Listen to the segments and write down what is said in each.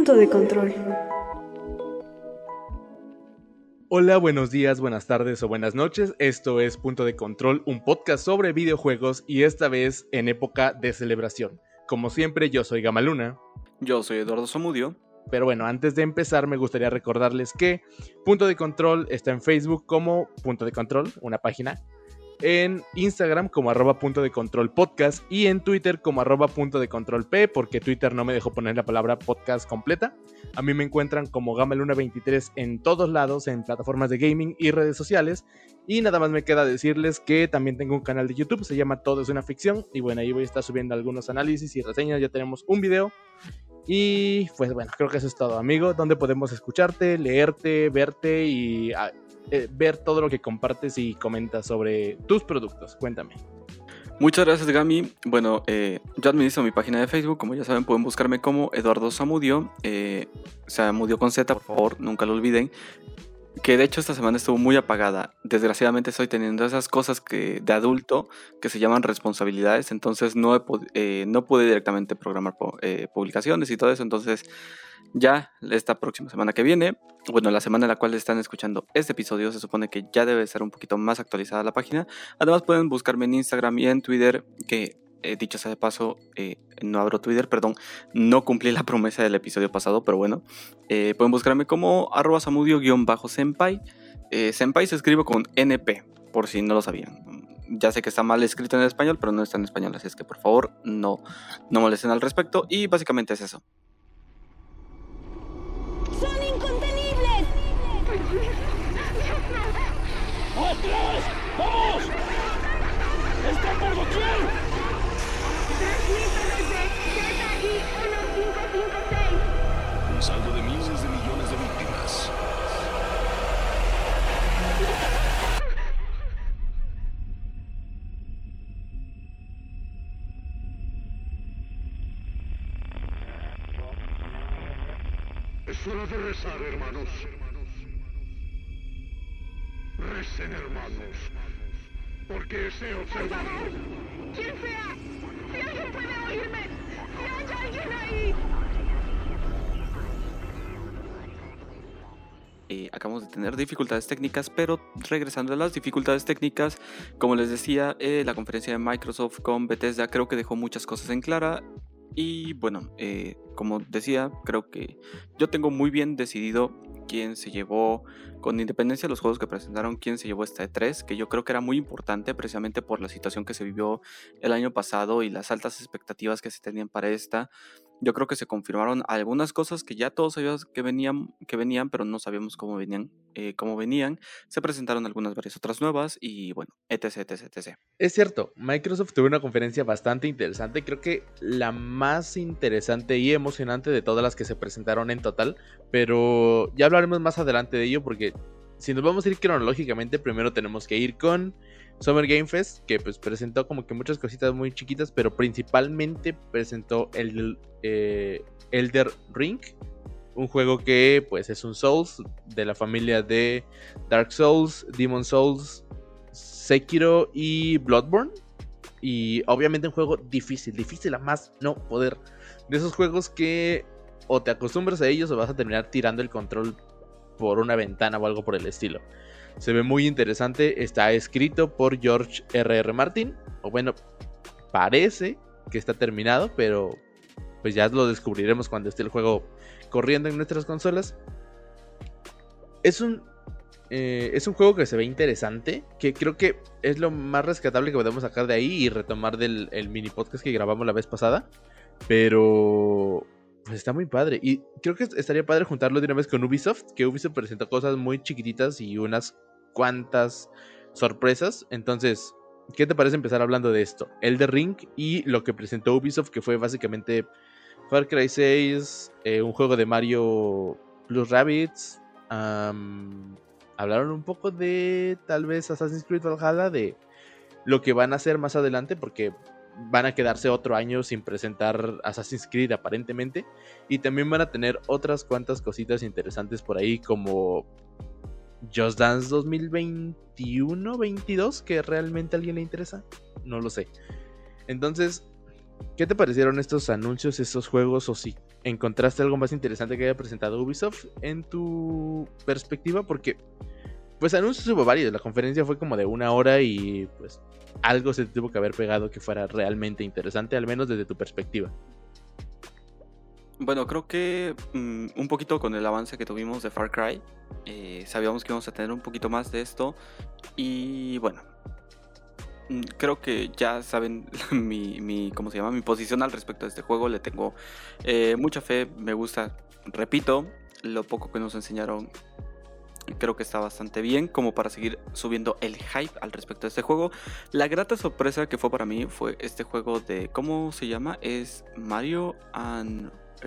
Punto de control. Hola, buenos días, buenas tardes o buenas noches. Esto es Punto de Control, un podcast sobre videojuegos y esta vez en época de celebración. Como siempre, yo soy Gamaluna. Yo soy Eduardo Zamudio. Pero bueno, antes de empezar me gustaría recordarles que Punto de Control está en Facebook como Punto de Control, una página, en Instagram como @punto de control podcast y en Twitter como @punto de control p, porque Twitter no me dejó poner la palabra podcast completa. A mí me encuentran como Gamaluna23 en todos lados, en plataformas de gaming y redes sociales. Y nada más me queda decirles que también tengo un canal de YouTube, se llama Todo es una ficción. Y bueno, ahí voy a estar subiendo algunos análisis y reseñas, ya tenemos un video. Y pues bueno, creo que eso es todo, amigo. Donde podemos escucharte, leerte, verte y ver todo lo que compartes y comentas sobre tus productos. Cuéntame. Muchas gracias, Gami. Bueno, yo administro mi página de Facebook. Como ya saben, pueden buscarme como Eduardo Zamudio. Zamudio con Z, por favor, nunca lo olviden. Que de hecho esta semana estuvo muy apagada. Desgraciadamente estoy teniendo esas cosas de adulto que se llaman responsabilidades. Entonces no pude directamente programar publicaciones y todo eso. Entonces ya esta próxima semana que viene, bueno, la semana en la cual están escuchando este episodio, se supone que ya debe estar un poquito más actualizada la página. Además pueden buscarme en Instagram y en Twitter, que dicho sea de paso, no abro Twitter, perdón, no cumplí la promesa del episodio pasado, pero bueno, pueden buscarme como @samudio_senpai. Senpai se escribe con NP, por si no lo sabían. Ya sé que está mal escrito en español, pero no está en español, así es que por favor no molesten al respecto. Y básicamente es eso. ¡Son incontenibles! ¡Atrás! ¡Vamos! ¡Están por doquier! Transmito desde ZI-1556. Un saldo de miles de millones de víctimas. Es hora de rezar, hermanos. Recen, hermanos. Porque sé Por observar. favor, quien sea, si alguien puede oírme, si hay alguien ahí. Acabamos de tener dificultades técnicas, pero regresando a las dificultades técnicas, como les decía, la conferencia de Microsoft con Bethesda creo que dejó muchas cosas en clara. Y bueno, como decía, creo que yo tengo muy bien decidido quién se llevó, con independencia de los juegos que presentaron, quién se llevó esta E3, que yo creo que era muy importante precisamente por la situación que se vivió el año pasado y las altas expectativas que se tenían para esta. Yo creo que se confirmaron algunas cosas que ya todos sabíamos que venían, pero no sabíamos cómo venían. Se presentaron varias otras nuevas y bueno, etc. Es cierto, Microsoft tuvo una conferencia bastante interesante, creo que la más interesante y emocionante de todas las que se presentaron en total, pero ya hablaremos más adelante de ello porque si nos vamos a ir cronológicamente, primero tenemos que ir con Summer Game Fest, que pues presentó como que muchas cositas muy chiquitas, pero principalmente presentó el Elden Ring, un juego que pues es un Souls de la familia de Dark Souls, Demon Souls, Sekiro y Bloodborne. Y obviamente un juego difícil a más no poder. De esos juegos que o te acostumbras a ellos o vas a terminar tirando el control por una ventana o algo por el estilo. Se ve muy interesante, está escrito por George R.R. Martin, o bueno, parece que está terminado, pero pues ya lo descubriremos cuando esté el juego corriendo en nuestras consolas. Es un juego que se ve interesante, que creo que es lo más rescatable que podemos sacar de ahí y retomar del mini podcast que grabamos la vez pasada. Pero pues está muy padre. Y creo que estaría padre juntarlo de una vez con Ubisoft, que Ubisoft presentó cosas muy chiquititas y unas cuantas sorpresas. Entonces, ¿qué te parece empezar hablando de esto? Elden Ring y lo que presentó Ubisoft, que fue básicamente Far Cry 6, un juego de Mario plus Rabbids. Hablaron un poco de tal vez Assassin's Creed Valhalla, de lo que van a hacer más adelante, porque van a quedarse otro año sin presentar Assassin's Creed aparentemente, y también van a tener otras cuantas cositas interesantes por ahí como Just Dance 2021-22, que realmente a alguien le interesa, no lo sé. Entonces, ¿qué te parecieron estos anuncios, estos juegos, o si encontraste algo más interesante que haya presentado Ubisoft en tu perspectiva, porque pues anuncios hubo varios, la conferencia fue como de 1 hora y pues algo se tuvo que haber pegado que fuera realmente interesante, al menos desde tu perspectiva. Bueno, creo que un poquito con el avance que tuvimos de Far Cry, sabíamos que íbamos a tener un poquito más de esto y bueno, creo que ya saben ¿cómo se llama? Mi posición al respecto de este juego. Le tengo mucha fe, me gusta, repito, lo poco que nos enseñaron creo que está bastante bien como para seguir subiendo el hype al respecto de este juego. La grata sorpresa que fue para mí fue este juego de, ¿cómo se llama? Es Mario and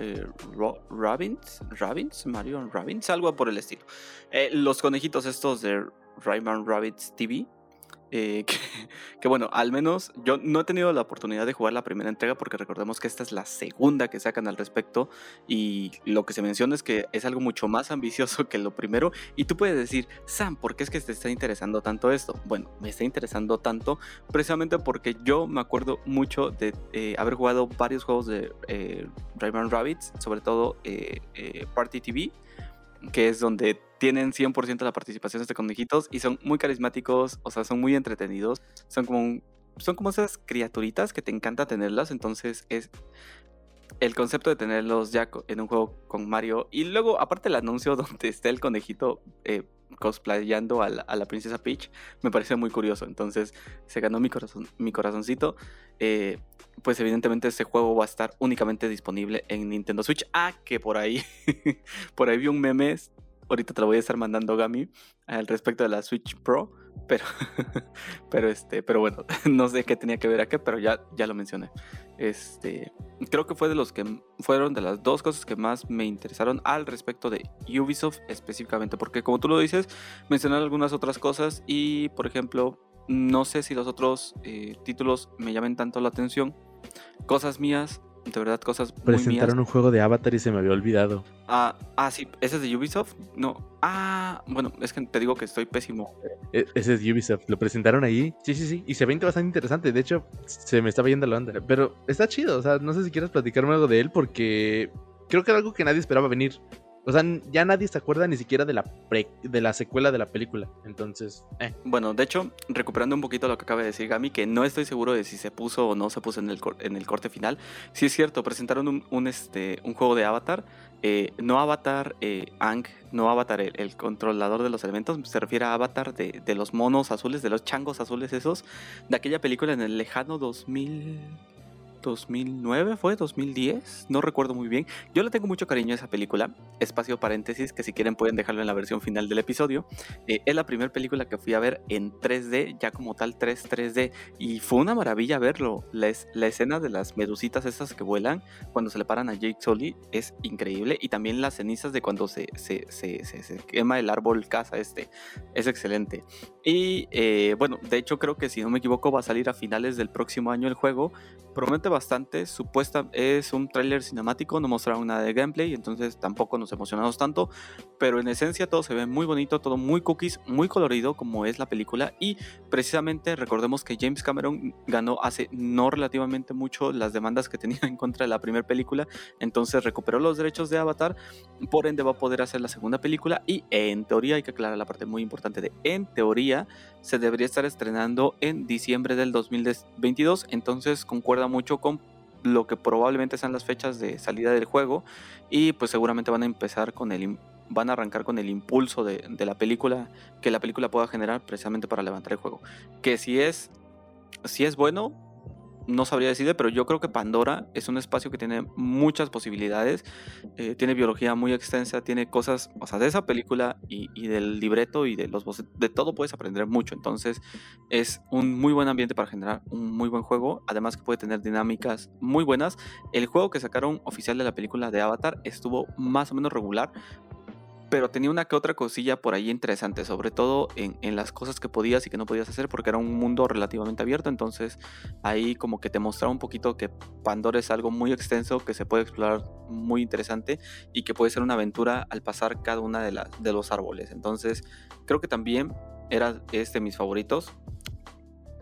Mario and Rabbids, algo por el estilo. Los conejitos estos de Rayman Rabbids TV. Que, que bueno, al menos yo no he tenido la oportunidad de jugar la primera entrega porque recordemos que esta es la segunda que sacan al respecto y lo que se menciona es que es algo mucho más ambicioso que lo primero y tú puedes decir, Sam, ¿por qué es que te está interesando tanto esto? Bueno, me está interesando tanto precisamente porque yo me acuerdo mucho de haber jugado varios juegos de Rayman Rabbids, sobre todo Party TV, que es donde tienen 100% la participación de estos conejitos y son muy carismáticos, o sea, son muy entretenidos, son como esas criaturitas que te encanta tenerlas, entonces es el concepto de tenerlos ya en un juego con Mario y luego aparte el anuncio donde está el conejito cosplayando a la princesa Peach me parece muy curioso, entonces se ganó mi corazoncito. Pues evidentemente este juego va a estar únicamente disponible en Nintendo Switch. Que por ahí por ahí vi un meme, ahorita te lo voy a estar mandando, Gami, al respecto de la Switch Pro, pero pero bueno, no sé qué tenía que ver acá, pero ya lo mencioné. Creo que fueron de las dos cosas que más me interesaron al respecto de Ubisoft específicamente, porque como tú lo dices, mencionar algunas otras cosas y, por ejemplo, no sé si los otros títulos me llamen tanto la atención. Cosas mías, de verdad, cosas muy mías. Presentaron un juego de Avatar y se me había olvidado. Sí, ese es de Ubisoft. No. Bueno, es que te digo que estoy pésimo. Ese es Ubisoft, lo presentaron ahí. Sí. Y se ve bastante interesante. De hecho, se me estaba yendo la onda. Pero está chido. O sea, no sé si quieres platicarme algo de él porque creo que era algo que nadie esperaba venir. O sea, ya nadie se acuerda ni siquiera de la secuela de la película. Entonces, Bueno, de hecho, recuperando un poquito lo que acaba de decir Gami, que no estoy seguro de si se puso o no se puso en el corte final. Sí es cierto, presentaron un juego de Avatar. No Avatar Aang, no Avatar el controlador de los elementos. Se refiere a Avatar de los monos azules, de los changos azules esos. De aquella película en el lejano 2009 fue, 2010, no recuerdo muy bien. Yo le tengo mucho cariño a esa película. Espacio paréntesis, que si quieren pueden dejarlo en la versión final del episodio. Es la primera película que fui a ver en 3D, ya como tal 3D, y fue una maravilla verlo. La escena de las medusitas esas que vuelan cuando se le paran a Jake Sully es increíble, y también las cenizas de cuando se quema el árbol casa es excelente. Y bueno, de hecho creo que si no me equivoco va a salir a finales del próximo año el juego. Promete bastante, es un tráiler cinemático, no mostraron nada de gameplay, entonces tampoco nos emocionamos tanto, pero en esencia todo se ve muy bonito, todo muy cookies, muy colorido como es la película, y precisamente recordemos que James Cameron ganó hace no relativamente mucho las demandas que tenía en contra de la primera película, entonces recuperó los derechos de Avatar, por ende va a poder hacer la segunda película, y en teoría, hay que aclarar la parte muy importante de en teoría, se debería estar estrenando en diciembre del 2022, entonces concuerda mucho con lo que probablemente sean las fechas de salida del juego, y pues seguramente van a arrancar con el impulso de la película, que la película pueda generar precisamente para levantar el juego, que si es bueno, no sabría decirle, pero yo creo que Pandora es un espacio que tiene muchas posibilidades, tiene biología muy extensa, tiene cosas, o sea, de esa película y del libreto y de los voces, de todo puedes aprender mucho, entonces es un muy buen ambiente para generar un muy buen juego, además que puede tener dinámicas muy buenas. El juego que sacaron oficial de la película de Avatar estuvo más o menos regular, pero tenía una que otra cosilla por ahí interesante, sobre todo en las cosas que podías y que no podías hacer, porque era un mundo relativamente abierto, entonces ahí como que te mostraba un poquito que Pandora es algo muy extenso, que se puede explorar muy interesante y que puede ser una aventura al pasar cada una de los árboles, entonces creo que también es de mis favoritos.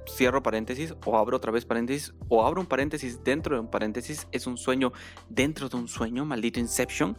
cierro paréntesis, o abro otra vez paréntesis, o abro un paréntesis dentro de un paréntesis, es un sueño dentro de un sueño, maldito Inception.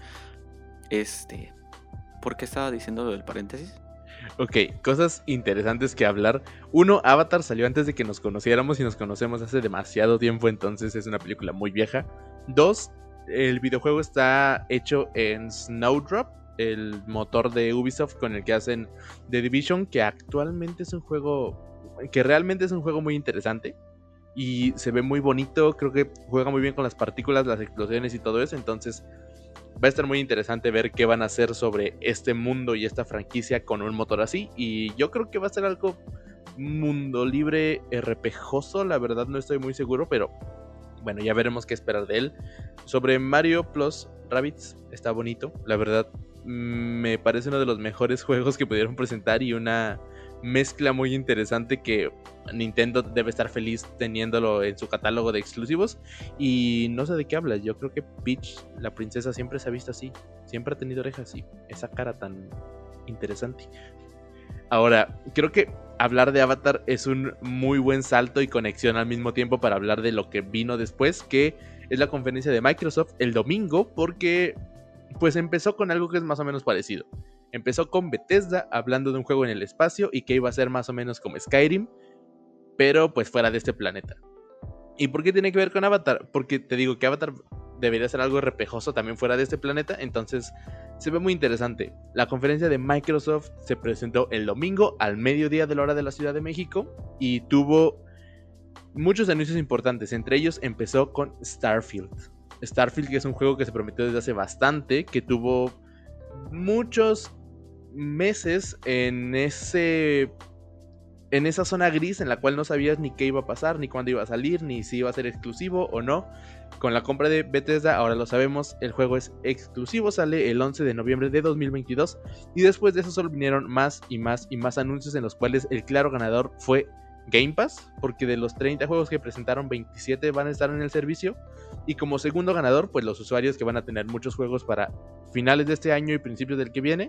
¿Por qué estaba diciendo lo del paréntesis? Ok, cosas interesantes que hablar. Uno, Avatar salió antes de que nos conociéramos y nos conocemos hace demasiado tiempo, entonces es una película muy vieja. Dos, el videojuego está hecho en Snowdrop, el motor de Ubisoft con el que hacen The Division, que actualmente es un juego, que realmente es un juego muy interesante y se ve muy bonito. Creo que juega muy bien con las partículas, las explosiones y todo eso, entonces va a estar muy interesante ver qué van a hacer sobre este mundo y esta franquicia con un motor así. Y yo creo que va a ser algo mundo libre RPGoso. La verdad no estoy muy seguro, pero bueno, ya veremos qué esperar de él. Sobre Mario Plus Rabbids, está bonito. La verdad, me parece uno de los mejores juegos que pudieron presentar y una mezcla muy interesante que Nintendo debe estar feliz teniéndolo en su catálogo de exclusivos. Y no sé de qué hablas, yo creo que Peach, la princesa, siempre se ha visto así, siempre ha tenido orejas y esa cara tan interesante. Ahora, creo que hablar de Avatar es un muy buen salto y conexión al mismo tiempo para hablar de lo que vino después, que es la conferencia de Microsoft el domingo, porque pues empezó con algo que es más o menos parecido. Empezó con Bethesda hablando de un juego en el espacio y que iba a ser más o menos como Skyrim, pero pues fuera de este planeta. ¿Y por qué tiene que ver con Avatar? Porque te digo que Avatar debería ser algo repejoso también fuera de este planeta, entonces se ve muy interesante. La conferencia de Microsoft se presentó el domingo al mediodía de la hora de la Ciudad de México y tuvo muchos anuncios importantes. Entre ellos empezó con Starfield. Starfield, que es un juego que se prometió desde hace bastante, que tuvo muchos meses en esa zona gris en la cual no sabías ni qué iba a pasar, ni cuándo iba a salir, ni si iba a ser exclusivo o no. Con la compra de Bethesda, ahora lo sabemos, el juego es exclusivo, sale el 11 de noviembre de 2022. Y después de eso solo vinieron más y más y más anuncios en los cuales el claro ganador fue Game Pass, porque de los 30 juegos que presentaron, 27 van a estar en el servicio. Y como segundo ganador, pues los usuarios que van a tener muchos juegos para finales de este año y principios del que viene.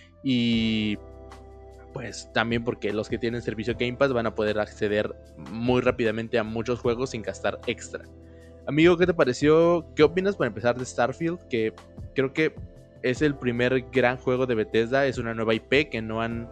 Y pues también porque los que tienen servicio Game Pass van a poder acceder muy rápidamente a muchos juegos sin gastar extra. Amigo, ¿qué te pareció? ¿Qué opinas para empezar de Starfield? Que creo que es el primer gran juego de Bethesda, es una nueva IP que no han...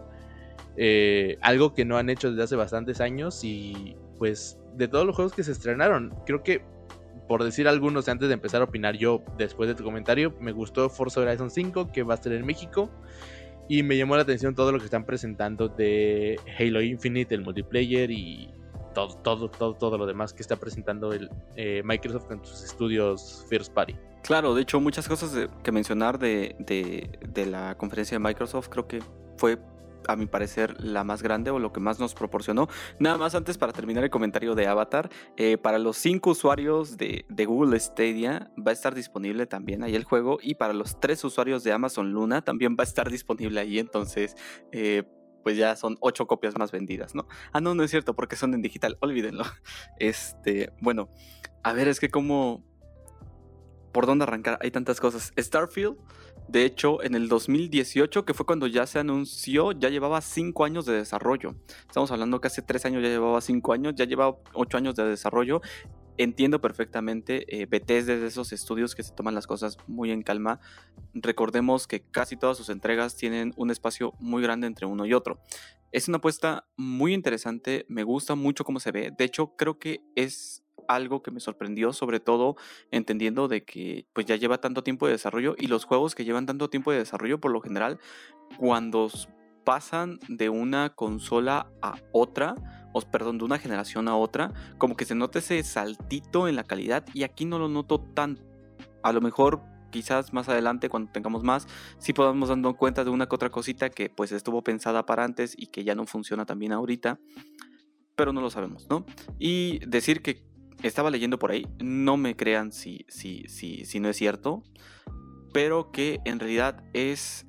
algo que no han hecho desde hace bastantes años. Y pues de todos los juegos que se estrenaron, creo que, por decir algunos antes de empezar a opinar yo después de tu comentario, me gustó Forza Horizon 5, que va a estar en México. Y me llamó la atención todo lo que están presentando de Halo Infinite, el multiplayer y todo lo demás que está presentando el Microsoft en sus estudios First Party. Claro, de hecho, muchas cosas que mencionar de la conferencia de Microsoft. Creo que fue, a mi parecer, la más grande o lo que más nos proporcionó. Nada más antes, para terminar el comentario de Avatar, para los 5 usuarios de Google Stadia va a estar disponible también ahí el juego, y para los 3 usuarios de Amazon Luna también va a estar disponible ahí. Entonces pues ya son 8 copias más vendidas, ¿no? No es cierto, porque son en digital, olvídenlo. Bueno, a ver, es que como... ¿por dónde arrancar? Hay tantas cosas. Starfield, de hecho, en el 2018, que fue cuando ya se anunció, ya llevaba 5 años de desarrollo. Estamos hablando que hace 3 años ya llevaba 5 años, ya llevaba 8 años de desarrollo. Entiendo perfectamente, Bethesda es de esos estudios que se toman las cosas muy en calma. Recordemos que casi todas sus entregas tienen un espacio muy grande entre uno y otro. Es una apuesta muy interesante, me gusta mucho cómo se ve. De hecho, creo que es algo que me sorprendió, sobre todo entendiendo de que pues ya lleva tanto tiempo de desarrollo, y los juegos que llevan tanto tiempo de desarrollo, por lo general, cuando pasan de una consola a otra, de una generación a otra, como que se nota ese saltito en la calidad, y aquí no lo noto tan. A lo mejor quizás más adelante, cuando tengamos más, sí podamos darnos cuenta de una que otra cosita que pues estuvo pensada para antes y que ya no funciona tan bien ahorita, pero no lo sabemos, ¿no? Y decir que estaba leyendo por ahí, no me crean si no es cierto, pero que en realidad es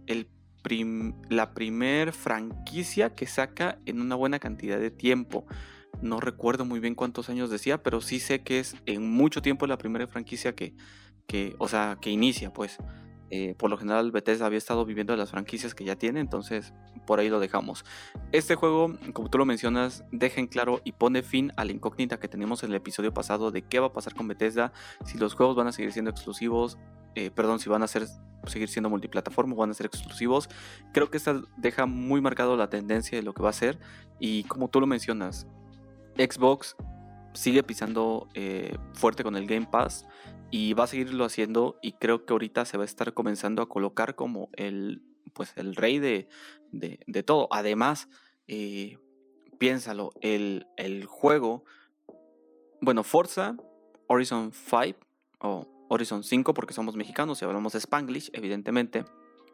la primer franquicia que saca en una buena cantidad de tiempo. No recuerdo muy bien cuántos años decía, pero sí sé que es en mucho tiempo la primera franquicia que inicia, pues. Por lo general Bethesda había estado viviendo de las franquicias que ya tiene, entonces por ahí lo dejamos. Este juego, como tú lo mencionas, deja en claro y pone fin a la incógnita que teníamos en el episodio pasado de qué va a pasar con Bethesda, si los juegos van a seguir siendo exclusivos, si van a seguir siendo multiplataforma o van a ser exclusivos. Creo que esta deja muy marcado la tendencia de lo que va a ser, y como tú lo mencionas, Xbox sigue pisando fuerte con el Game Pass y va a seguirlo haciendo, y creo que ahorita se va a estar comenzando a colocar como el rey de todo. Además, piénsalo, el juego, bueno, Forza Horizon 5 o Horizon 5, porque somos mexicanos y hablamos Spanglish, evidentemente.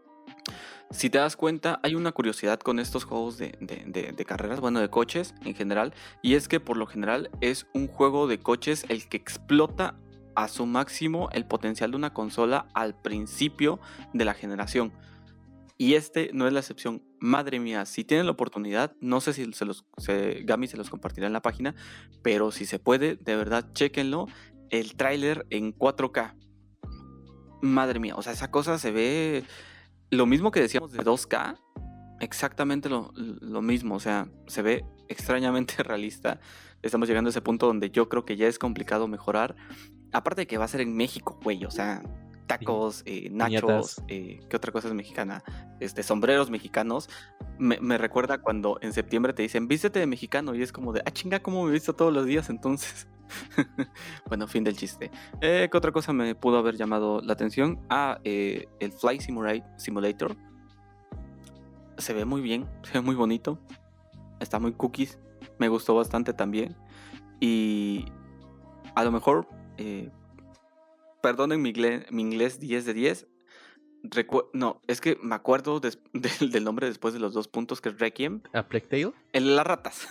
Si te das cuenta, hay una curiosidad con estos juegos de carreras, bueno, de coches en general, y es que por lo general es un juego de coches el que explota a su máximo el potencial de una consola al principio de la generación. Y este no es la excepción. Madre mía, si tienen la oportunidad, no sé si Gami se los compartirá en la página, pero si se puede, de verdad, chéquenlo. El tráiler en 4K. Madre mía, o sea, esa cosa se ve lo mismo que decíamos de 2K, exactamente lo mismo, o sea, se ve extrañamente realista. Estamos llegando a ese punto donde yo creo que ya es complicado mejorar. Aparte de que va a ser en México, güey, o sea, tacos, nachos, ¿qué otra cosa es mexicana? Sombreros mexicanos. Me recuerda cuando en septiembre te dicen, vístete de mexicano, y es como de, chinga, ¿cómo me visto todos los días entonces? Bueno, fin del chiste. ¿Qué otra cosa me pudo haber llamado la atención? El Flight Simulator. Se ve muy bien, se ve muy bonito. Está muy cookies. Me gustó bastante también. Y a lo mejor, perdonen mi inglés 10 de 10. No, es que me acuerdo del nombre después de los 2 puntos, que es Requiem. ¿A Plague Tale? Las ratas.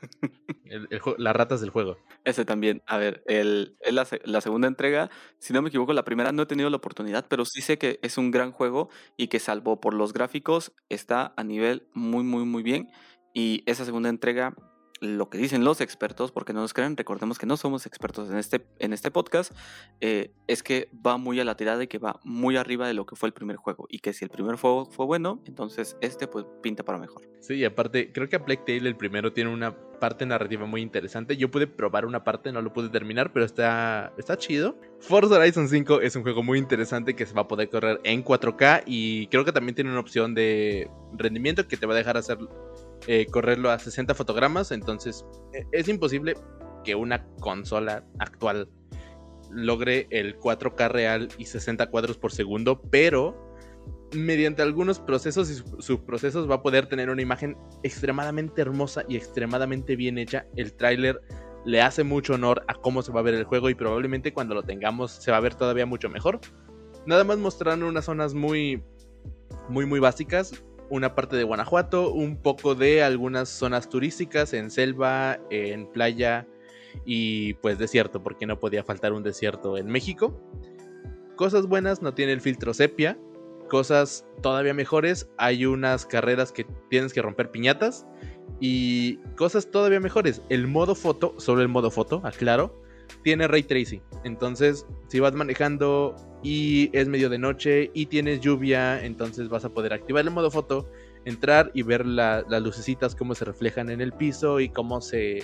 Las ratas del juego. Ese también. A ver, es la segunda entrega. Si no me equivoco, la primera no he tenido la oportunidad, pero sí sé que es un gran juego y que, salvo por los gráficos, está a nivel muy, muy, muy bien. Y esa segunda entrega, lo que dicen los expertos, porque no nos crean, recordemos que no somos expertos en este podcast, es que va muy a la tirada y que va muy arriba de lo que fue el primer juego, y que si el primer juego fue bueno, entonces pues pinta para mejor. Sí, y aparte, creo que a Plague Tale, el primero, tiene una parte narrativa muy interesante. Yo pude probar una parte, no lo pude terminar, pero está chido. Forza Horizon 5 es un juego muy interesante que se va a poder correr en 4K, y creo que también tiene una opción de rendimiento que te va a dejar hacer correrlo a 60 fotogramas. Entonces es imposible que una consola actual logre el 4K real y 60 cuadros por segundo, pero mediante algunos procesos y subprocesos va a poder tener una imagen extremadamente hermosa y extremadamente bien hecha. El tráiler le hace mucho honor a cómo se va a ver el juego, y probablemente cuando lo tengamos se va a ver todavía mucho mejor. Nada más mostrando unas zonas muy, muy, muy básicas. Una parte de Guanajuato, un poco de algunas zonas turísticas en selva, en playa y pues desierto, porque no podía faltar un desierto en México. Cosas buenas, no tiene el filtro sepia. Cosas todavía mejores, hay unas carreras que tienes que romper piñatas. Y cosas todavía mejores, el modo foto, solo el modo foto, aclaro, tiene ray tracing. Entonces, si vas manejando y es medio de noche y tienes lluvia, entonces vas a poder activar el modo foto, entrar y ver las lucecitas, cómo se reflejan en el piso y cómo se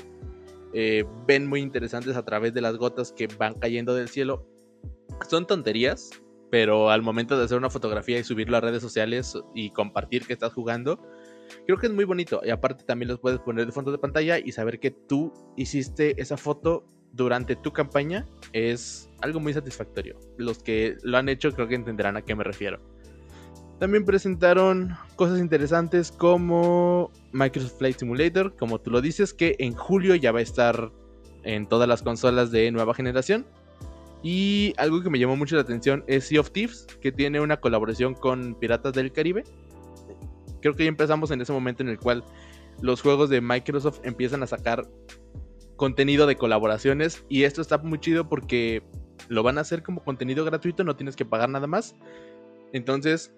ven muy interesantes a través de las gotas que van cayendo del cielo. Son tonterías, pero al momento de hacer una fotografía y subirlo a redes sociales y compartir que estás jugando, creo que es muy bonito. Y aparte también los puedes poner de fondo de pantalla y saber que tú hiciste esa foto durante tu campaña es algo muy satisfactorio. Los que lo han hecho creo que entenderán a qué me refiero. También presentaron cosas interesantes como Microsoft Flight Simulator, como tú lo dices, que en julio ya va a estar en todas las consolas de nueva generación. Y algo que me llamó mucho la atención es Sea of Thieves, que tiene una colaboración con Piratas del Caribe. Creo que ya empezamos en ese momento en el cual los juegos de Microsoft empiezan a sacar contenido de colaboraciones, y esto está muy chido porque lo van a hacer como contenido gratuito, no tienes que pagar nada más. Entonces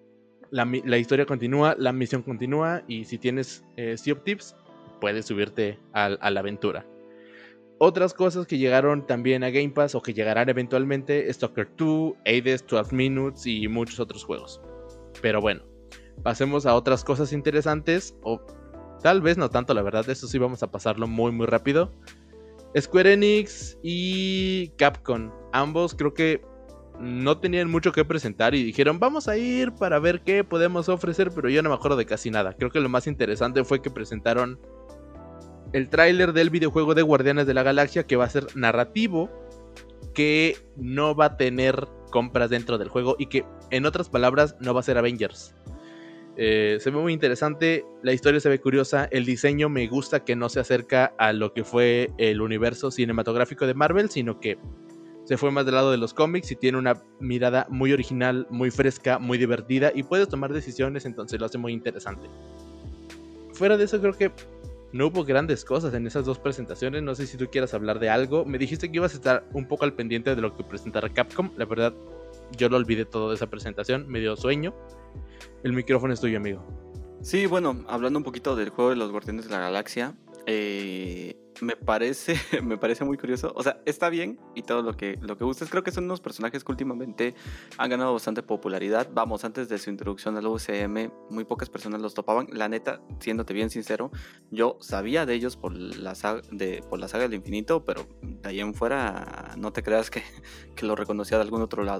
la historia continúa, la misión continúa, y si tienes Sea of Thieves puedes subirte a la aventura. Otras cosas que llegaron también a Game Pass o que llegarán eventualmente, Stalker 2, Hades, 12 Minutes y muchos otros juegos. Pero bueno, pasemos a otras cosas interesantes, o tal vez no tanto, la verdad, eso sí vamos a pasarlo muy muy rápido. Square Enix y Capcom, ambos creo que no tenían mucho que presentar y dijeron vamos a ir para ver qué podemos ofrecer, pero yo no me acuerdo de casi nada. Creo que lo más interesante fue que presentaron el tráiler del videojuego de Guardianes de la Galaxia, que va a ser narrativo, que no va a tener compras dentro del juego y que, en otras palabras, no va a ser Avengers. Se ve muy interesante, la historia se ve curiosa, el diseño me gusta que no se acerca a lo que fue el universo cinematográfico de Marvel, sino que se fue más del lado de los cómics y tiene una mirada muy original, muy fresca, muy divertida y puedes tomar decisiones, entonces lo hace muy interesante. Fuera de eso creo que no hubo grandes cosas en esas dos presentaciones, no sé si tú quieras hablar de algo. Me dijiste que ibas a estar un poco al pendiente de lo que presentara Capcom, la verdad yo lo olvidé todo de esa presentación, me dio sueño. El micrófono es tuyo, amigo. Sí, bueno, hablando un poquito del juego de los Guardianes de la Galaxia, me parece, me parece muy curioso. O sea, está bien y todo lo que gustes. Creo que son unos personajes que últimamente han ganado bastante popularidad. Vamos, antes de su introducción al UCM, muy pocas personas los topaban. La neta, siéndote bien sincero, yo sabía de ellos por la saga del infinito, pero de ahí en fuera no te creas que lo reconocía de algún otro lado.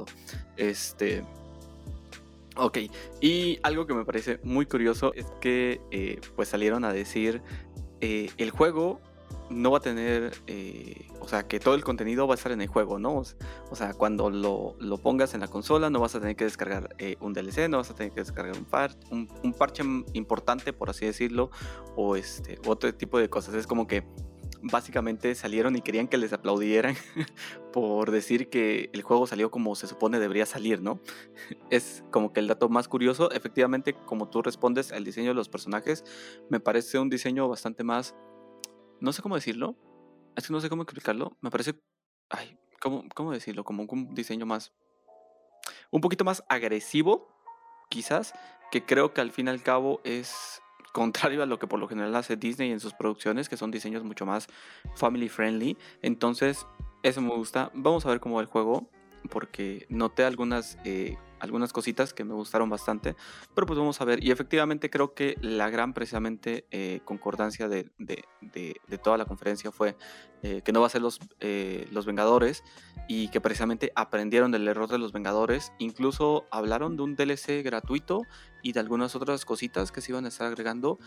Ok, y algo que me parece muy curioso es que pues salieron a decir el juego no va a tener, o sea, que todo el contenido va a estar en el juego, ¿no? O sea, cuando lo pongas en la consola no vas a tener que descargar un DLC, no vas a tener que descargar un parche importante, por así decirlo, o otro tipo de cosas. Es como que básicamente salieron y querían que les aplaudieran por decir que el juego salió como se supone debería salir, ¿no? Es como que el dato más curioso. Efectivamente, como tú respondes al diseño de los personajes, me parece un diseño bastante más, no sé cómo decirlo, es que no sé cómo explicarlo, me parece, ay, ¿cómo decirlo? Como un diseño más, un poquito más agresivo, quizás, que creo que al fin y al cabo es contrario a lo que por lo general hace Disney en sus producciones, que son diseños mucho más family friendly. Entonces, eso me gusta. Vamos a ver cómo va el juego, porque noté algunas cositas que me gustaron bastante, pero pues vamos a ver. Y efectivamente creo que la gran precisamente concordancia de toda la conferencia fue que no va a ser los Vengadores, y que precisamente aprendieron del error de los Vengadores. Incluso hablaron de un DLC gratuito y de algunas otras cositas que se iban a estar agregando.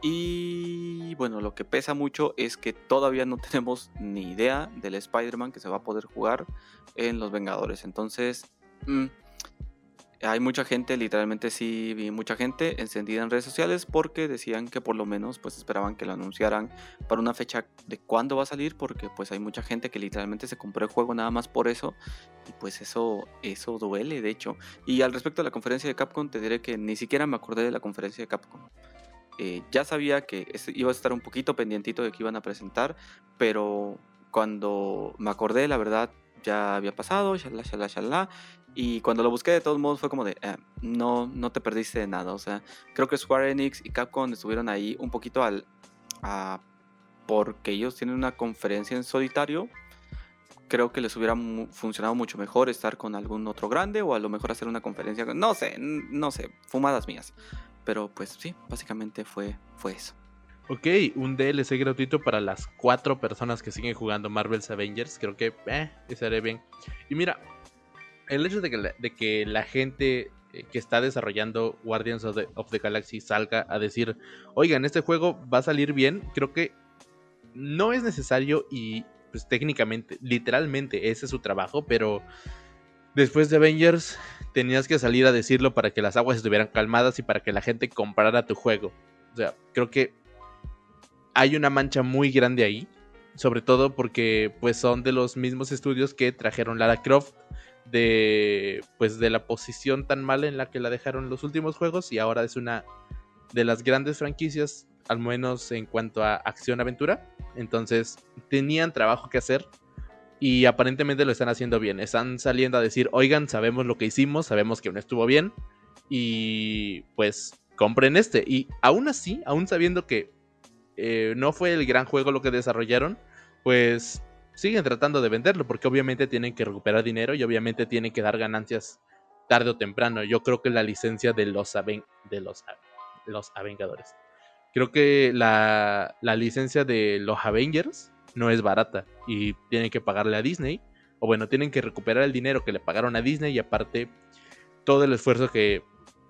Y bueno, lo que pesa mucho es que todavía no tenemos ni idea del Spider-Man que se va a poder jugar en los Vengadores. Entonces, hay mucha gente, literalmente sí vi mucha gente encendida en redes sociales porque decían que por lo menos pues esperaban que lo anunciaran para una fecha de cuándo va a salir, porque pues hay mucha gente que literalmente se compró el juego nada más por eso, y pues eso duele de hecho. Y al respecto de la conferencia de Capcom, te diré que ni siquiera me acordé de la conferencia de Capcom. Ya sabía que iba a estar un poquito pendientito de que iban a presentar, pero cuando me acordé, la verdad, ya había pasado, shalá. Y cuando lo busqué, de todos modos, fue como de, no te perdiste de nada. O sea, creo que Square Enix y Capcom estuvieron ahí un poquito porque ellos tienen una conferencia en solitario. Creo que les hubiera funcionado mucho mejor estar con algún otro grande, o a lo mejor hacer una conferencia. No sé, fumadas mías. Pero pues sí, básicamente fue eso. Ok, un DLC gratuito para las 4 personas que siguen jugando Marvel's Avengers. Creo que estaré bien. Y mira, el hecho de que la gente que está desarrollando Guardians of the Galaxy salga a decir, oigan, este juego va a salir bien, creo que no es necesario y pues técnicamente, literalmente ese es su trabajo, pero después de Avengers tenías que salir a decirlo para que las aguas estuvieran calmadas y para que la gente comprara tu juego. O sea, creo que hay una mancha muy grande ahí, sobre todo porque pues son de los mismos estudios que trajeron Lara Croft de la posición tan mala en la que la dejaron los últimos juegos, y ahora es una de las grandes franquicias, al menos en cuanto a acción-aventura. Entonces tenían trabajo que hacer y aparentemente lo están haciendo bien. Están saliendo a decir, oigan, sabemos lo que hicimos, sabemos que no estuvo bien y pues compren Y aún así, aún sabiendo que no fue el gran juego lo que desarrollaron, pues siguen tratando de venderlo porque obviamente tienen que recuperar dinero y obviamente tienen que dar ganancias tarde o temprano. Yo creo que la licencia de los Avengadores. Creo que la licencia de los Avengers no es barata y tienen que pagarle a Disney. O bueno, tienen que recuperar el dinero que le pagaron a Disney y aparte todo el esfuerzo que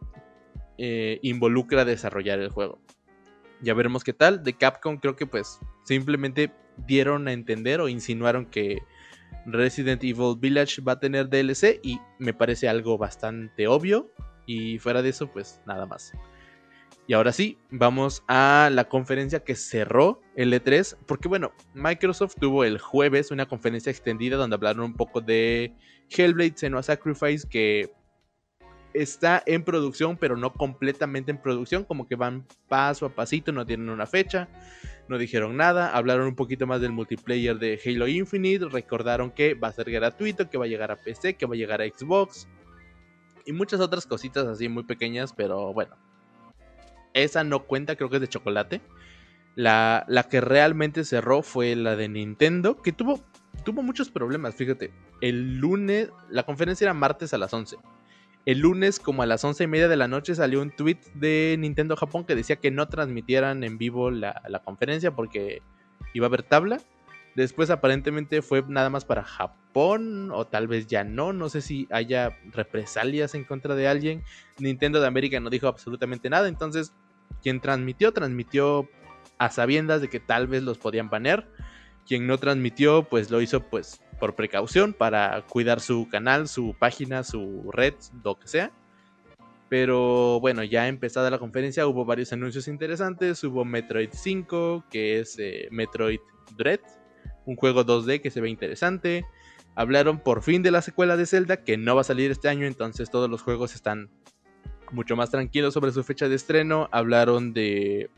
involucra desarrollar el juego. Ya veremos qué tal. De Capcom creo que pues simplemente dieron a entender o insinuaron que Resident Evil Village va a tener DLC y me parece algo bastante obvio. Y fuera de eso pues nada más. Y ahora sí, vamos a la conferencia que cerró el E3. Porque bueno, Microsoft tuvo el jueves una conferencia extendida donde hablaron un poco de Hellblade Senua's Sacrifice, que está en producción, pero no completamente en producción, como que van paso a pasito, no tienen una fecha, no dijeron nada, hablaron un poquito más del multiplayer de Halo Infinite, recordaron que va a ser gratuito, que va a llegar a PC, que va a llegar a Xbox, y muchas otras cositas así muy pequeñas, pero bueno, esa no cuenta, creo que es de chocolate. La que realmente cerró fue la de Nintendo, que tuvo muchos problemas, fíjate. El lunes, la conferencia era martes a las 11. El lunes, como a las 11:30 de la noche, salió un tweet de Nintendo Japón que decía que no transmitieran en vivo la conferencia porque iba a haber tabla. Después aparentemente fue nada más para Japón, o tal vez ya no sé si haya represalias en contra de alguien. Nintendo de América no dijo absolutamente nada, entonces quien transmitió a sabiendas de que tal vez los podían banear. Quien no transmitió, pues lo hizo pues por precaución, para cuidar su canal, su página, su red, lo que sea. Pero bueno, ya empezada la conferencia hubo varios anuncios interesantes. Hubo Metroid 5, que es Metroid Dread, un juego 2D que se ve interesante. Hablaron por fin de la secuela de Zelda, que no va a salir este año, entonces todos los juegos están mucho más tranquilos sobre su fecha de estreno. Hablaron de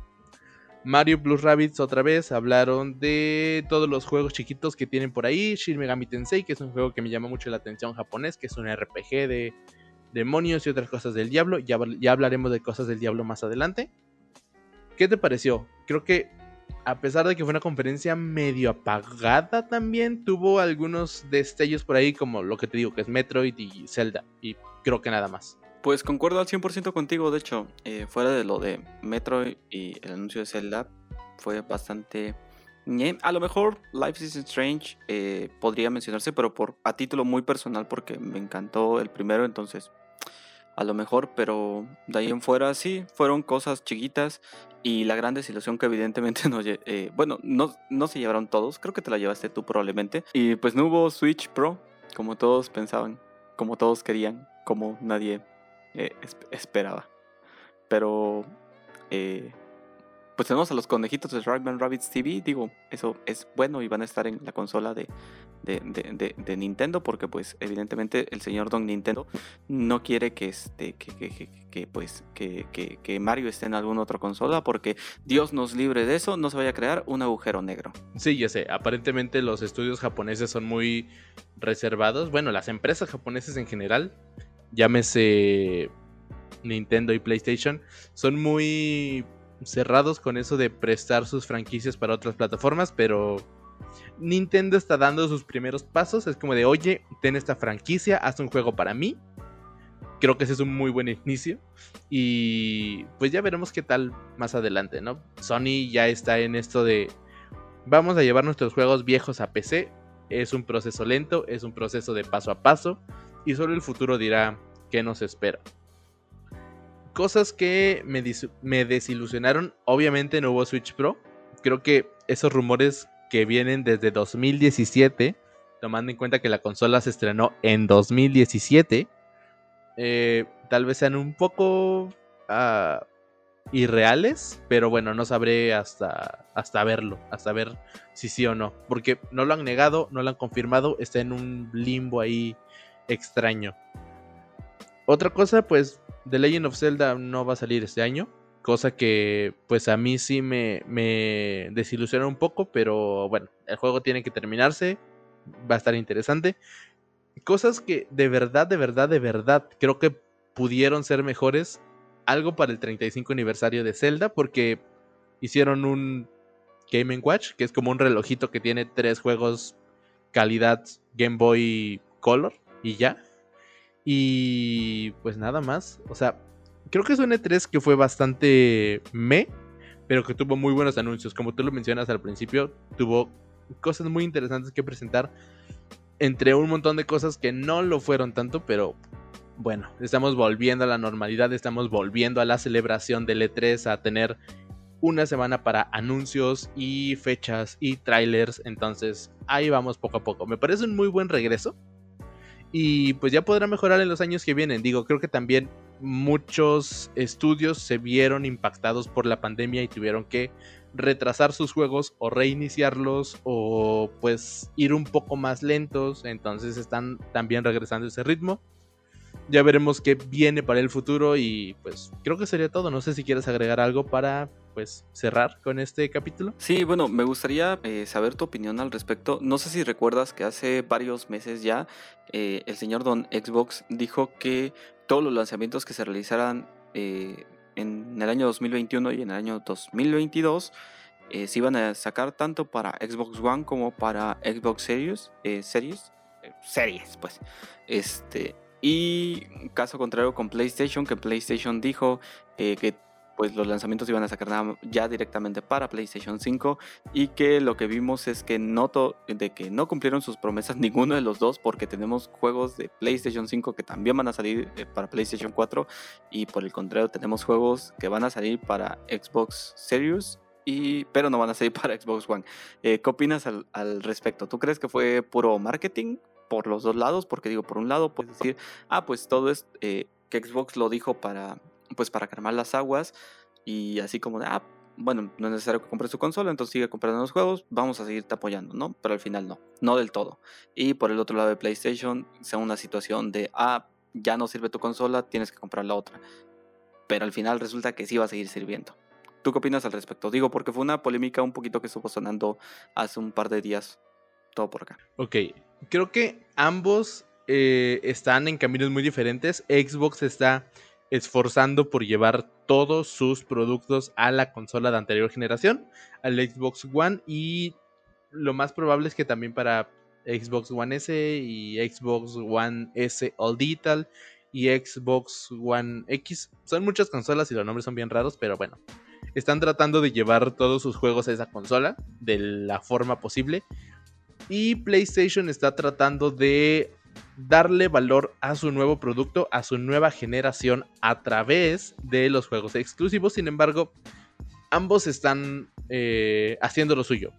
Mario Plus Rabbids otra vez, hablaron de todos los juegos chiquitos que tienen por ahí. Shin Megami Tensei, que es un juego que me llama mucho la atención japonés, que es un RPG de demonios y otras cosas del diablo. Ya hablaremos de cosas del diablo más adelante. ¿Qué te pareció? Creo que a pesar de que fue una conferencia medio apagada, también tuvo algunos destellos por ahí, como lo que te digo, que es Metroid y Zelda. Y creo que nada más. Pues concuerdo al 100% contigo, de hecho, fuera de lo de Metroid y el anuncio de Zelda, fue bastante... A lo mejor Life is Strange podría mencionarse, pero a título muy personal, porque me encantó el primero, entonces a lo mejor, pero de ahí en fuera sí, fueron cosas chiquitas y la gran desilusión que evidentemente no se llevaron todos, creo que te la llevaste tú probablemente, y pues no hubo Switch Pro, como todos pensaban, como todos querían, como nadie esperaba. Pero pues tenemos a los conejitos de Rayman Rabbids TV. Digo, eso es bueno y van a estar en la consola de Nintendo, porque pues evidentemente el señor Don Nintendo no quiere que Mario esté en alguna otra consola, porque Dios nos libre de eso, no se vaya a crear un agujero negro. Sí, ya sé, aparentemente los estudios japoneses son muy reservados. Bueno, las empresas japonesas en general, llámese Nintendo y PlayStation, son muy cerrados con eso de prestar sus franquicias para otras plataformas, pero Nintendo está dando sus primeros pasos. Es como de, oye, ten esta franquicia, haz un juego para mí. Creo que ese es un muy buen inicio. Y pues ya veremos qué tal más adelante, ¿no? Sony ya está en esto de, vamos a llevar nuestros juegos viejos a PC. Es un proceso lento, es un proceso de paso a paso, y solo el futuro dirá qué nos espera. Cosas que me desilusionaron. Obviamente no hubo Switch Pro. Creo que esos rumores que vienen desde 2017, tomando en cuenta que la consola se estrenó en 2017, tal vez sean un poco irreales, pero bueno, no sabré hasta verlo, hasta ver si sí o no, porque no lo han negado, no lo han confirmado, está en un limbo ahí extraño. Otra cosa, pues The Legend of Zelda no va a salir este año, cosa que pues a mí sí me desilusiona un poco, pero bueno, el juego tiene que terminarse, va a estar interesante. Cosas que de verdad creo que pudieron ser mejores. Algo para el 35 aniversario de Zelda, porque hicieron un Game & Watch, que es como un relojito que tiene 3 juegos calidad Game Boy Color y ya. Y pues nada más. O sea, creo que es un E3 que fue bastante pero que tuvo muy buenos anuncios. Como tú lo mencionas al principio, tuvo cosas muy interesantes que presentar. Entre un montón de cosas que no lo fueron tanto, pero bueno, estamos volviendo a la normalidad, estamos volviendo a la celebración del E3, a tener una semana para anuncios y fechas y trailers. Entonces ahí vamos poco a poco. Me parece un muy buen regreso. Y pues ya podrá mejorar en los años que vienen. Digo, creo que también muchos estudios se vieron impactados por la pandemia y tuvieron que retrasar sus juegos o reiniciarlos o pues ir un poco más lentos. Entonces están también regresando a ese ritmo. Ya veremos qué viene para el futuro y pues creo que sería todo. No sé si quieres agregar algo para pues cerrar con este capítulo. Sí, bueno, me gustaría saber tu opinión al respecto. No sé si recuerdas que hace varios meses ya el señor Don Xbox dijo que todos los lanzamientos que se realizaran en el año 2021 y en el año 2022 se iban a sacar tanto para Xbox One como para Xbox Series, pues. Y caso contrario con PlayStation, que PlayStation dijo que pues los lanzamientos iban a sacar ya directamente para PlayStation 5 y que lo que vimos es que de que no cumplieron sus promesas ninguno de los dos, porque tenemos juegos de PlayStation 5 que también van a salir para PlayStation 4 y por el contrario tenemos juegos que van a salir para Xbox Series pero no van a salir para Xbox One. ¿Qué opinas al respecto? ¿Tú crees que fue puro marketing por los dos lados? Porque digo, por un lado puedes decir, pues todo es que Xbox lo dijo para calmar las aguas y así como de, bueno, no es necesario que compres tu consola, entonces sigue comprando los juegos, vamos a seguirte apoyando, ¿no? Pero al final no del todo. Y por el otro lado de PlayStation, sea una situación de, ya no sirve tu consola, tienes que comprar la otra. Pero al final resulta que sí va a seguir sirviendo. ¿Tú qué opinas al respecto? Digo, porque fue una polémica un poquito que estuvo sonando hace un par de días, todo por acá. Ok, creo que ambos están en caminos muy diferentes. Xbox está esforzando por llevar todos sus productos a la consola de anterior generación, al Xbox One, y lo más probable es que también para Xbox One S y Xbox One S All Digital y Xbox One X. Son muchas consolas y los nombres son bien raros, pero bueno, están tratando de llevar todos sus juegos a esa consola de la forma posible. Y PlayStation está tratando de darle valor a su nuevo producto, a su nueva generación a través de los juegos exclusivos. Sin embargo, ambos están haciendo lo suyo.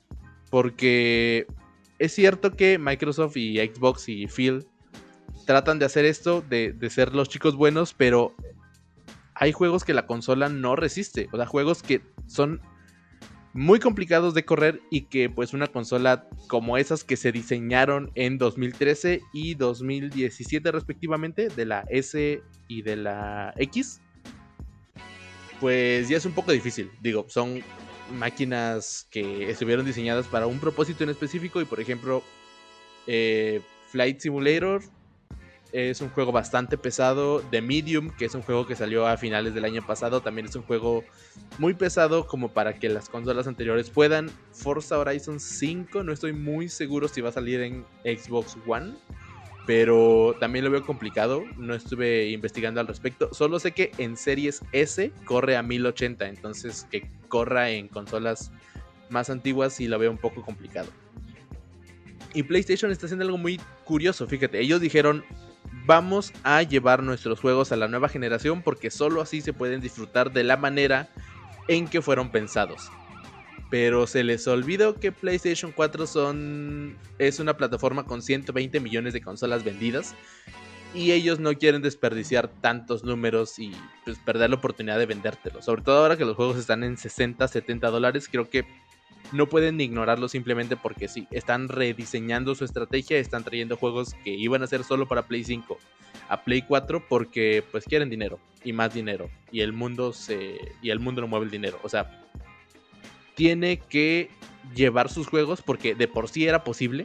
Porque es cierto que Microsoft y Xbox y Phil tratan de hacer esto, de ser los chicos buenos, pero hay juegos que la consola no resiste. O sea, juegos que son muy complicados de correr y que pues una consola como esas que se diseñaron en 2013 y 2017 respectivamente, de la S y de la X, pues ya es un poco difícil. Digo, son máquinas que estuvieron diseñadas para un propósito en específico y por ejemplo Flight Simulator es un juego bastante pesado. The Medium, que es un juego que salió a finales del año pasado, también es un juego muy pesado como para que las consolas anteriores puedan. Forza Horizon 5, no estoy muy seguro si va a salir en Xbox One, pero también lo veo complicado. No estuve investigando al respecto. Solo sé que en Series S corre a 1080, entonces que corra en consolas más antiguas sí lo veo un poco complicado. Y PlayStation está haciendo algo muy curioso, fíjate. Ellos dijeron, vamos a llevar nuestros juegos a la nueva generación porque solo así se pueden disfrutar de la manera en que fueron pensados. Pero se les olvidó que PlayStation 4 es una plataforma con 120 millones de consolas vendidas. Y ellos no quieren desperdiciar tantos números y pues perder la oportunidad de vendértelos. Sobre todo ahora que los juegos están en 60, 70 dólares, creo que no pueden ignorarlo simplemente porque sí, están rediseñando su estrategia, están trayendo juegos que iban a ser solo para Play 5 a Play 4 porque pues quieren dinero y más dinero y el mundo no mueve el dinero, o sea, tiene que llevar sus juegos porque de por sí era posible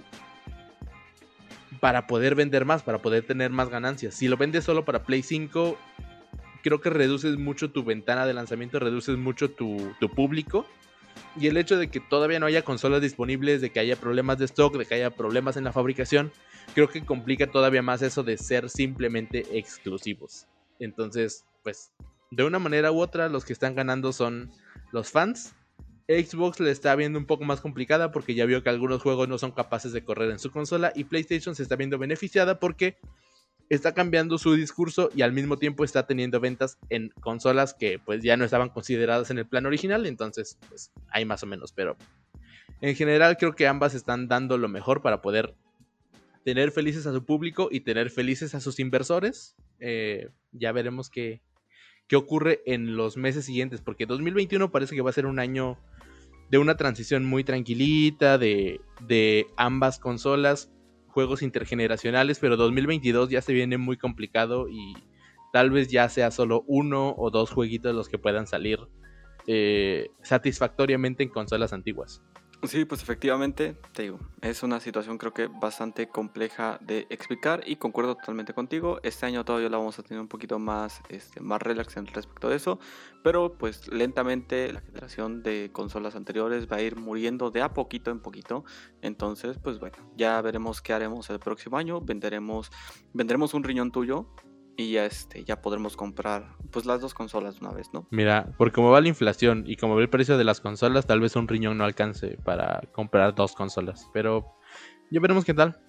para poder vender más, para poder tener más ganancias. Si lo vendes solo para Play 5, creo que reduces mucho tu ventana de lanzamiento, reduces mucho tu público. Y el hecho de que todavía no haya consolas disponibles, de que haya problemas de stock, de que haya problemas en la fabricación, creo que complica todavía más eso de ser simplemente exclusivos. Entonces, pues, de una manera u otra, los que están ganando son los fans. Xbox le está viendo un poco más complicada porque ya vio que algunos juegos no son capaces de correr en su consola, y PlayStation se está viendo beneficiada porque está cambiando su discurso y al mismo tiempo está teniendo ventas en consolas que pues ya no estaban consideradas en el plan original. Entonces pues hay más o menos, pero en general creo que ambas están dando lo mejor para poder tener felices a su público y tener felices a sus inversores. Ya veremos qué ocurre en los meses siguientes, porque 2021 parece que va a ser un año de una transición muy tranquilita de ambas consolas, juegos intergeneracionales, pero 2022 ya se viene muy complicado y tal vez ya sea solo 1 o 2 jueguitos los que puedan salir satisfactoriamente en consolas antiguas. Sí, pues efectivamente, te digo, es una situación creo que bastante compleja de explicar y concuerdo totalmente contigo. Este año todavía la vamos a tener un poquito más, más relax en respecto de eso, pero pues lentamente la generación de consolas anteriores va a ir muriendo de a poquito en poquito. Entonces, pues bueno, ya veremos qué haremos el próximo año. Vendremos un riñón tuyo y ya podremos comprar pues las dos consolas de una vez, ¿no? Mira, por cómo va la inflación y como va el precio de las consolas, tal vez un riñón no alcance para comprar 2 consolas, pero ya veremos qué tal.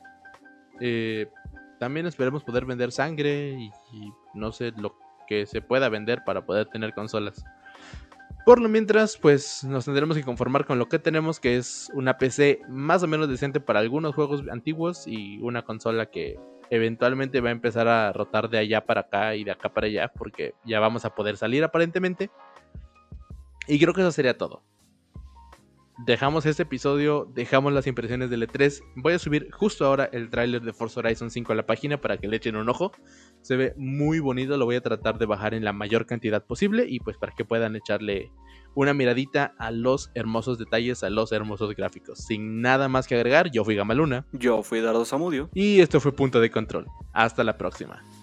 También esperemos poder vender sangre y no sé, lo que se pueda vender para poder tener consolas. Por lo mientras, pues nos tendremos que conformar con lo que tenemos, que es una PC más o menos decente para algunos juegos antiguos y una consola que eventualmente va a empezar a rotar de allá para acá y de acá para allá, porque ya vamos a poder salir aparentemente. Y creo que eso sería todo. Dejamos este episodio, dejamos las impresiones del E3. Voy a subir justo ahora el tráiler de Forza Horizon 5 a la página para que le echen un ojo. Se ve muy bonito, lo voy a tratar de bajar en la mayor cantidad posible y pues para que puedan echarle una miradita a los hermosos detalles, a los hermosos gráficos. Sin nada más que agregar, yo fui Gamaluna. Yo fui Eduardo Zamudio. Y esto fue Punto de Control. Hasta la próxima.